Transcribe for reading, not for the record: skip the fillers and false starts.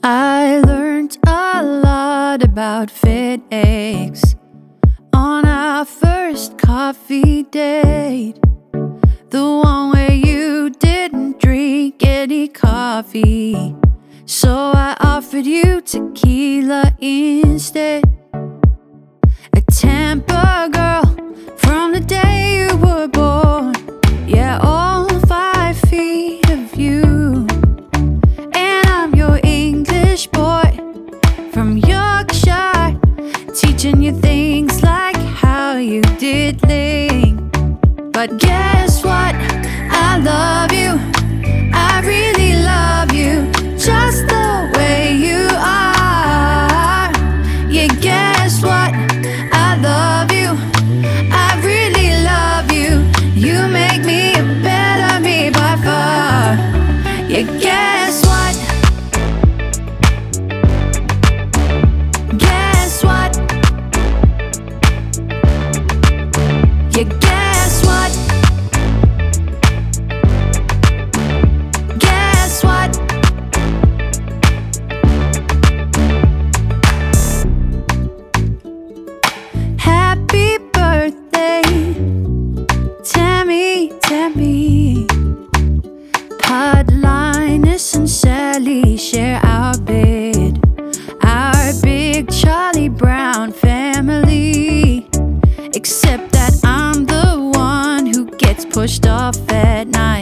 I learned a lot about fat eggs on our first coffee date. The one where you didn't drink any coffee, so I offered you tequila instead. A Tampa girl from the day you were born. Yeah, all 5 feet of you. And I'm your English boy from Yorkshire, teaching you things like how you did ling. But guess what? I love you. I really love you, just the way you are. Yeah, guess what? I love you. I really love you. You make me a better me by far. Yeah, guess what? Guess what? Yeah, guess what? Guess what? Happy birthday, Tammy, Tammy. Pod, Linus, and Sally share our bed, our big Charlie Brown family. Except that I'm the one who gets pushed off at night.